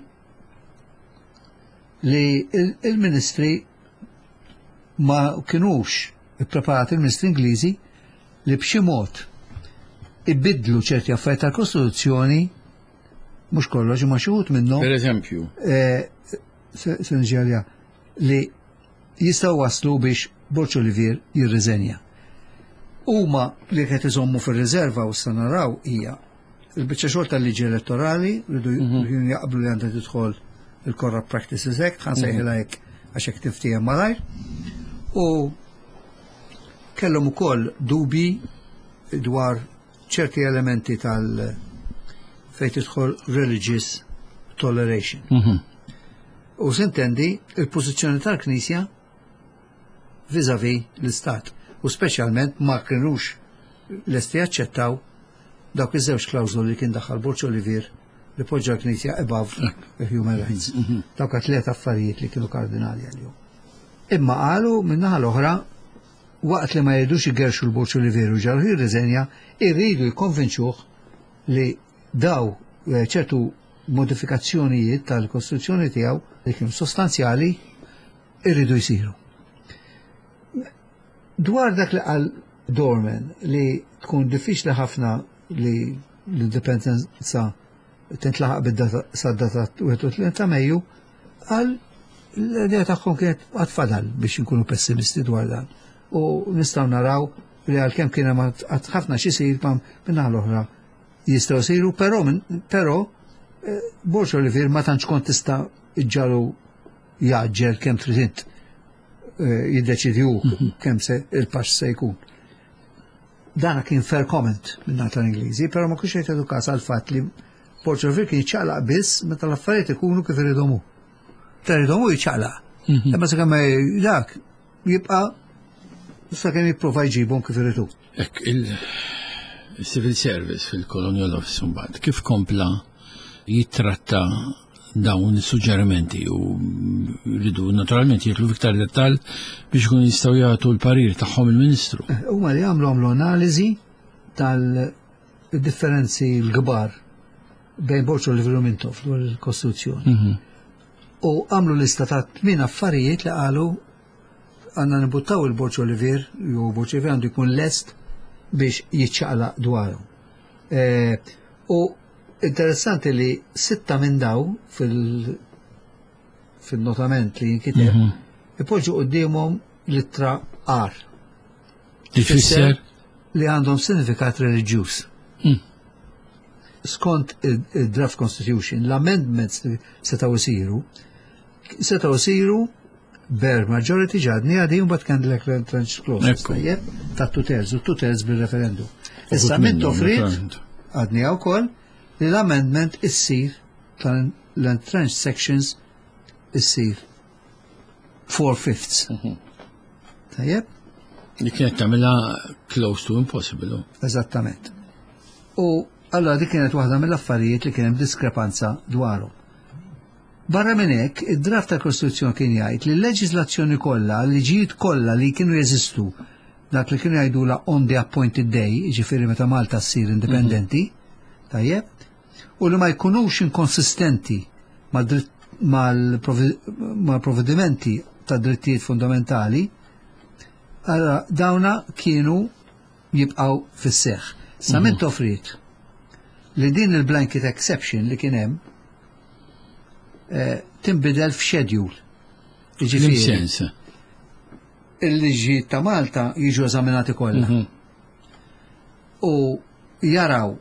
li il-Ministri ma kinux ippreparati il-Ministri Ingliżi li b'xi mod ibidlu ċerti affarijiet tal-Kostituzzjoni mux kollox, ma xuħut minnu. Per eżempju. Senġalja, li jistaw waslu biex Borċa Olivier jirriżenja. Huma li qed iżommu fir-riserva u s-sanaraw hija il-biċċa xogħol tal-liġi elettorali rridu jaqblu li għandha tidħol il-Corrupt Practices Act, ħansejħilha hekk għax hekk tiftijem malajr. U kellhom ukoll dubi dwar ċerti elementi tal- fejn tidħol religious toleration. u sintendi il-pożizzjoni tal-Knisja vizavi l-Istat. U speċjalment ma kienux lesti jaċċettaw dawk iż-żewġ klawżoli li kien daħħal Borċ Olivier li poġġa l-Knisja above human rights. Dawk tliet affarijiet li kienu kardinali għal-jum. Imma qalu min-naħa l-oħra waqt li ma jridux igerxu l-Borċ Olivier u ġarħu jirriżenja, irridu jikkonvinċuh li daw ċertu modifikazzjonijiet tal-kostruzzjoni tiegħu li kienu sostanzjali irridu jsiru. Dwar dak li qal Dorman li tkun diffiċli ħafna li l-indipendenza tintlaħaq bid-data sad-data wieħed u tlieta ta' Mejju, għal l-idea tagħhom kienet għatfadal biex inkunu pessimisti dwar dan. U nistgħu naraw li għalkemm kien hemm għad ħafna xi jsir ma minn l-oħra jistgħu jsiru, però però Borċ Olivier ma tantx kont tista' iġġalu jaġġel kemm trid int jiddeċidju kemm se il-pax se jkun. Dana kien fair comment minn nata l-Ingliżi, però ma kienx qed edukas għal fatt li Borċ Olivier kien jiċċaqlaq biss meta l-affarijiet ikunu kif iridomu. Ta' iridomu jiċċaqlaq. Imma sakemm dak jibqa' sakemm jipprova jġibhom kif iridu. Hekk il-civil service fil-colonial office mbagħad kif kompla jittratta dawn is-suġġerimenti u jridu naturalment jitlu fiktar dettal biex ikun jistgħu jagħtu l-parir tagħhom il-Ministru. Huma li għamlu għamlu analiżi tal-differenzi l-kbar bejn Borċ Olivier u Mintoff dwar il-Kostituzzjoni. U għamlu lista ta' tmien affarijiet li qalu għandna nibuttaw il-Borċ Olivier jew Borċ Olivier għandu jkun lest biex jiċċaqlaq dwarhom. U interessanti li sitta minn daw fil- fil-notament li jinkiteb ipoġġu qudiemhom littra R. Ifisser li għandhom sinifikat reliġjuż. Skont il-draft constitution, l-amendments li setaw isiru, setaw isiru ber majority ġadni għadi un bat kan l-electoral tranche clause. Ta' two-thirds, u two-thirds bil-referendum. Issa minn toffrit għadni għaw kol li l-amendment issir tal-entrenched sections issir four-fifths. Tajjeb? Li kienet tamela close to impossible. Eżattament. U allora dik kienet waħda mill-affarijiet li kien hemm diskrepanza dwarhom. Barra minn hekk, id-draft tal-Kostituzzjoni kien jgħid li l-leġiżlazzjoni kollha, l-liġijiet kollha li kienu jeżistu dak li kienu jgħidula on the appointed day, ġifieri meta Malta ssir indipendenti, tajjeb, u li ma jkunux inkonsistenti mal-provvedimenti ta' drittijiet fundamentali, allora dawna kienu jibqgħu fis-seħħ. Sa minn toffrit li din il-blanket exception li kien hemm timbidel f'schedule. Ġifieri. Il-liġi ta' Malta jiġu eżaminati kollha. U jaraw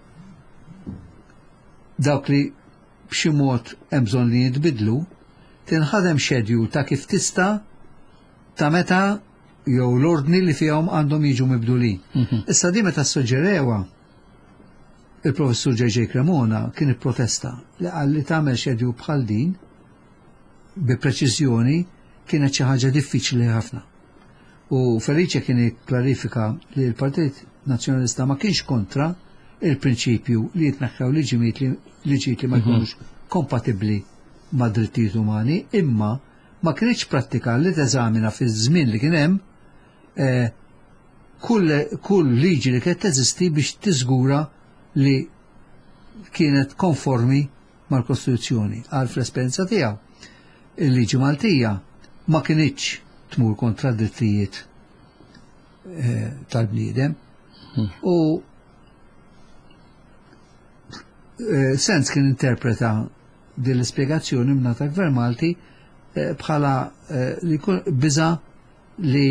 dawk li b'xi mod hemm bżonn li jitbidlu, tinħadem schedule ta' kif tista' ta' meta jew l-ordni li fihom għandhom jiġu mibdulin. Issa di meta suġġerewa il-professur J J Cremona kien ipprotesta li qal li tagħmel schedule bħal din bi preċiżjoni kienet xi ħaġa diffiċli ħafna. U Felice kien ikklarifika li l-Partit Nazzjonalista ma kienx kontra il-prinċipju li jitneħħew liġijiet li ma jkunux kompatibbli ma' drittijiet umani, imma ma kienx prattika li teżamina fi żmien li kien hemm kull liġi li kienet teżisti biex tiżgura li kienet konformi mal-Kostituzzjoni. Għal fl-esperienza tiegħu il-liġi Maltija ma kienitx tmur kontra drittijiet tal-bniedem. U Sens kien interpreta din l-ispjegazzjoni mingħata Gvern Malti bħala biża li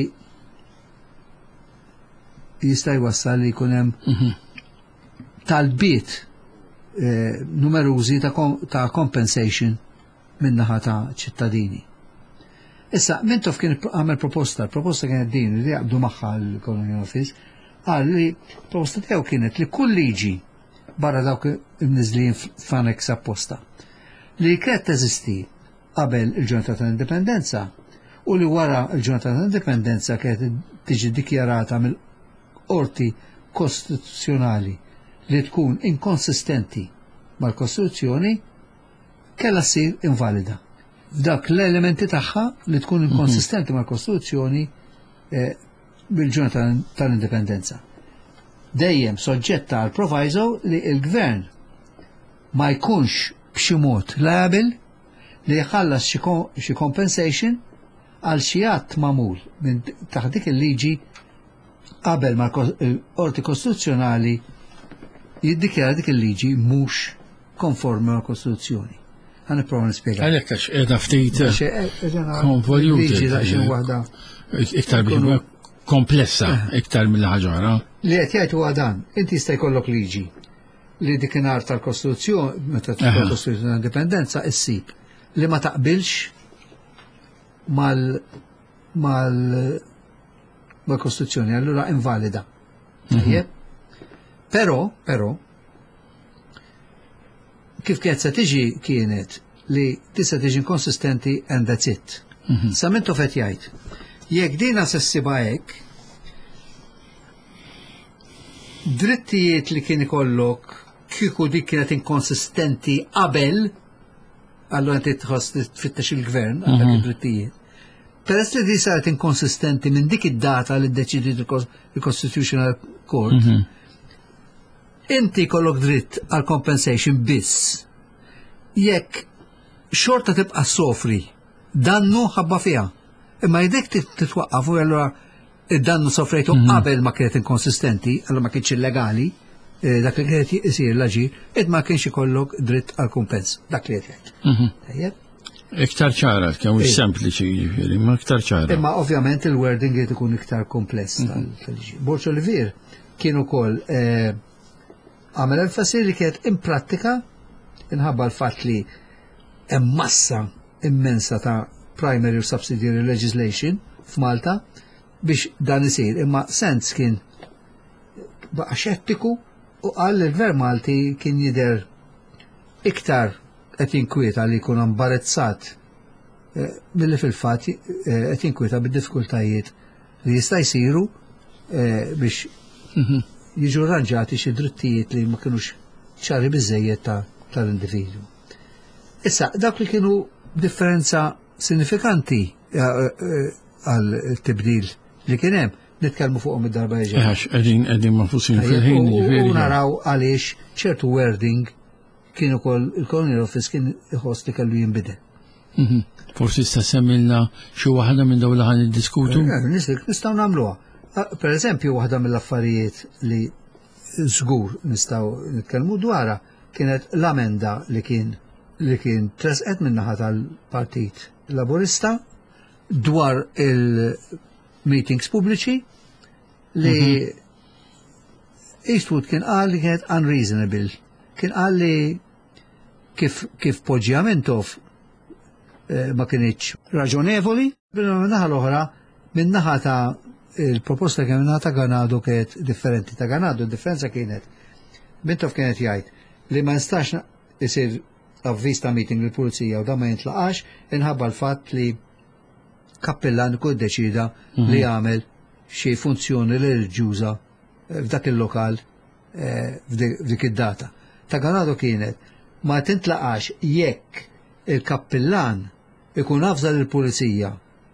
jista' jwassal li jkun hemm talbiet numerużi ta' compensation min-naħa ta' ċittadini. Issa, Mintoff kien għamel proposta, proposta kienet din li jaqbdu magħha l-Colonial Office, għal li proposta tiegħu kienet li kull liġi barra dawk imniżlin f'annex apposta li kienet teżisti qabel il-ġurnata tal-Indipendenza u li wara il-ġurnata tal-Indipendenza kienet tiġi dikjarata mill-qorti kostituzzjonali li tkun inkonsistenti mal-Kostituzzjoni kella ssir invalida. F'dak l-elementi tagħha li tkun inkonsistenti mal-Kostituzzjoni eh, bil-ġurnata tal-Indipendenza. Dejjem soġġetta għal proviso li l-Gvern ma jkunx b'xi mod liable li jħallas xi compensation għal xi att magħmul minn taħt dik il-liġi qabel ma l-Qorti Kostituzzjonali jiddikjara dik il-liġi mhux konformi mal-Kostituzzjoni. Għan nipprova nispjega. Għalhekk għax qiegħda ftit konvoljuti iktar biex komplessa iktar mill-ħaġa oħra. Li qed jgħid huwa dan, inti jista' jkollok liġi li dikinhar tal-Kostituzzjoni meta tkun Kostituzzjoni tal-Indipendenza issib li ma taqbilx mal mal mal-Kostituzzjoni, allura invalida. Però, però, kif kienet se tiġi kienet li tista' tiġi inkonsistenti and that's it. Sa mintu fet jgħid. Jekk dina se ssiba hekk, drittijiet li kien ikollok kieku dik kienet inkonsistenti qabel, allura inti tħoss tfittex il-gvern għal dak id-drittijiet. Peress li di saret inkonsistenti minn dik id-data li ddeċidiet il-Constitutional Court, inti kollok dritt għal compensation biss jekk xorta tibqa' sofri dannu ħabba fiha. Imma jidek titwaqqaf u allura id-dannu sofrejtu qabel ma kienet inkonsistenti, allura ma kienx illegali, dak li kienet isir l-aġir, id ma kienx ikollok dritt għal kumpens. Dak li qed jgħid. Iktar ċara, kemm mhux sempliċi jiġifieri, ma iktar ċara. Imma ovvjament il-wording qed ikun iktar kompless tal-liġi. Borġ Olivier kien ukoll għamel enfasi li kienet imprattika inħabba l-fatt li hemm massa immensa ta' primary u subsidiary legislation f'Malta biex dan isir. Imma Sens kien baqa' xettiku u qal li l-Gvern Malti kien jidher iktar qed jinkwieta li jkun imbarazzat milli fil-fatt qed jinkwieta bid-diffikultajiet li jista' jsiru biex jiġu rranġati xi drittijiet li ma kinux ċari biżejjed tal-individwu. Issa, dak li kienu differenza sinifikanti għal tibdil li kien hemm nitkellmu fuqhom id-darba ġejja. Għax qegħdin qegħdin mafusin fil-ħin. U naraw għaliex ċertu wording kien ukoll il-Colonial Office kien iħoss li kellu jinbidel. Forsi sta semmilna xi waħda minn dawn li ħan iddiskutu? Nistgħu nagħmluha. Per eżempju, waħda mill-affarijiet li żgur nistgħu nitkellmu dwarha kienet l-amenda li kien li kien tresqet min-naħa tal-Partit Laburista dwar il-meetings pubbliċi li Eastwood kien qal li kienet unreasonable. Kien qal li kif kif poġġjamentof ma kienx raġonevoli, bil-naħa l-oħra min-naħa ta' il-proposta kienet ta' Ganado kienet differenti. Ta' Ganado differenza kienet Mintof kienet jgħid li ma nistax isir avviż ta' meeting l-pulizija u da ma jintlaqax inħabba l-fatt li kappellan ikun deċida li jagħmel xi funzjoni reliġjuża f'dak il-lokal f'dik id-data. Ta' Ganado kienet ma tintlaqax jekk il-kappellan ikun afżal il-pulizija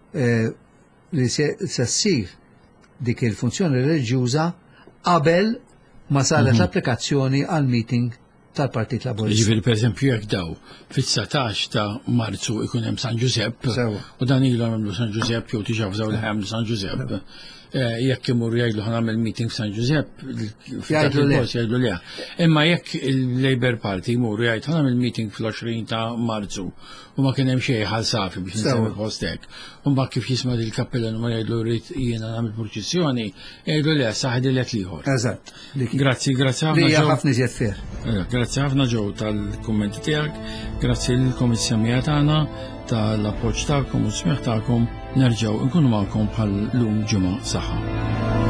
li se ssir dik il-funzjoni reliġjuża qabel ma saret l-applikazzjoni għal meeting tal-Partit Laburista. Ġifieri pereżempju jekk daw fit-tsatax ta' Marzu ikun hemm San Giuseppe u dan ilhom għamlu San Giuseppe jew tiġi fżaw li ħamlu San Giuseppe. Jekk imur jgħidlu ħan nagħmel meeting f'San Giuseppe, jgħidlu le. Imma jekk il-Labour Party jmur jgħid ħan nagħmel meeting fl-għoxrin ta' Marzu u ma kien hemm xejn ħal safi biex nsemmi ħostek. U mbagħad kif jisma' lill-kappellan ma jgħidlu rrid jiena nagħmel proċessjoni, jgħidlu le saħdilek ieħor. Eżatt. Grazzi, grazzi ħafna. Li ħafna iżjed fier. Grazzi ħafna ġew tal-kummenti tiegħek, grazzi lill-Komissjonija tagħna tal-appoġġ tagħkom u smieħ tagħkom. Nerġgħu nkunu magħkom bħal lum ġimgħa saħħa.